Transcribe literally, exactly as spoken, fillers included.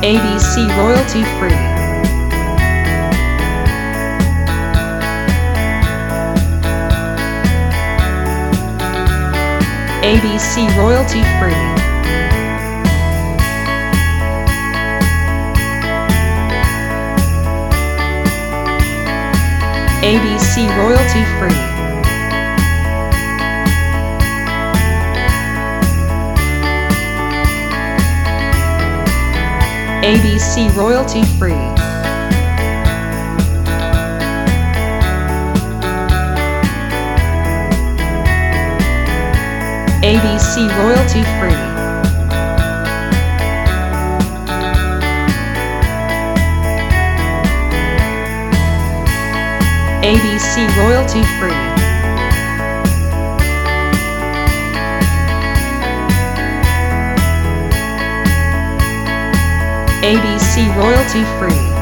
A B C royalty free. A B C royalty free. A B C royalty free. A B C royalty free. A B C royalty free. A B C royalty free. A B C royalty free.